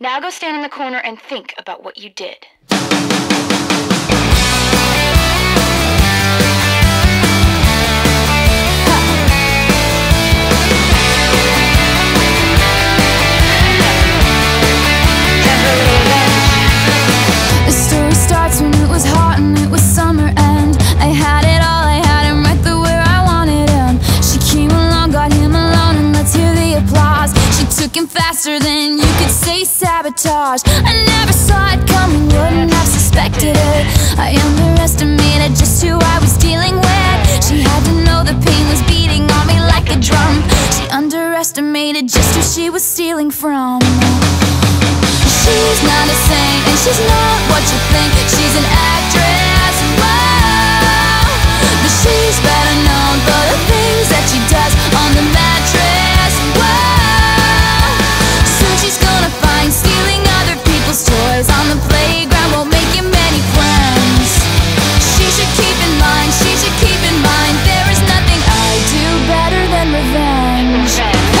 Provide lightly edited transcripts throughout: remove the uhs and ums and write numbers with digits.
Now go stand in the corner and think about what you did. The story starts when it was hot and it was summer, and I had it all, I had him right there where I wanted him. She came along, got him alone, and let's hear the applause. She took him faster than you could say sabotage. I never saw it coming, wouldn't have suspected it. I underestimated just who I was dealing with. She had to know the pain was beating on me like a drum. She underestimated just who she was stealing from. She's not a saint, and she's not what you think. She's an actress, whoa. But she's better known for the things that she does on the mattress, whoa. Soon she's gonna find stealing other people's toys on the playground won't make you many friends. She should keep in mind, she should keep in mind, there is nothing I do better than revenge.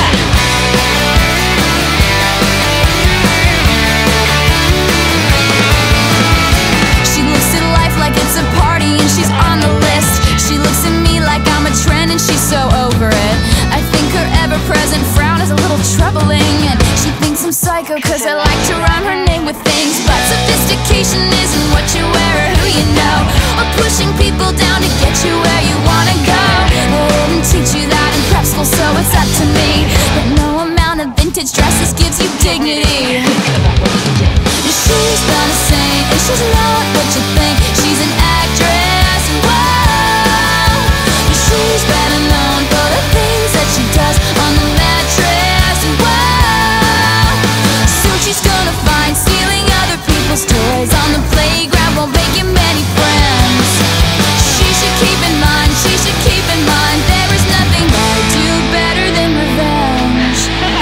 Like it's a party and she's on the list. She looks at me like I'm a trend and she's so over it. I think her ever-present frown is a little troubling, and she thinks I'm psycho cause I like to rhyme her name with things. But sophistication isn't what you wear or who you know, or pushing people down to get you where you wanna go. I didn't teach you that in prep school, so it's up to me. But no amount of vintage dresses gives you dignity. She's not a saint, and she's not what you think. She's an actress, whoa. She's better known for the things that she does on the mattress, whoa. Soon she's gonna find stealing other people's toys on the playground won't make you many friends. She should keep in mind, she should keep in mind, there is nothing I do better than revenge.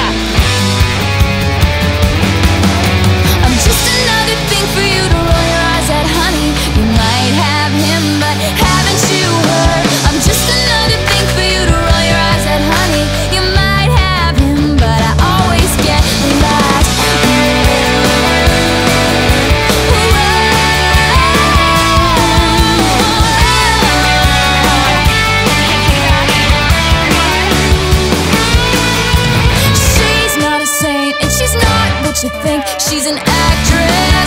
I'm just another thing for you to roll your eyes at, honey. You might have him, but haven't you heard? I'm just another thing for you to roll your eyes at, honey. You might have him, but I always get the last. She's not a saint, and she's not what you think. She's an actress,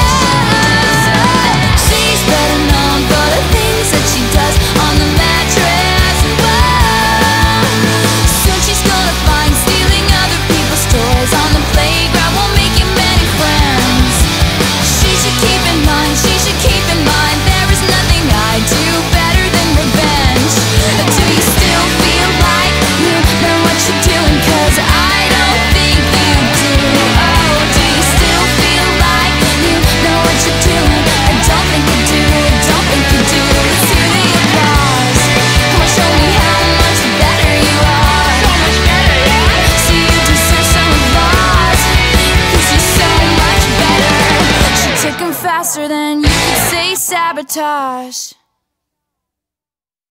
whoa. She's better known for the things that she does on the mattress, whoa. Soon she's gonna find stealing other people's toys on the playground won't make you many friends. She should keep in mind, she should keep in mind, there is nothing I do better than revenge. Do you still feel like you know what you're doing? Cause I don't think you do. Oh, do you still feel like you know what you're doing? I don't think you do, I don't think you do. Let's hear the applause. Come on, show me how much better you are. So much better, yeah. See, you deserve some applause, cause you're so much better. She took him faster than you could say sabotage.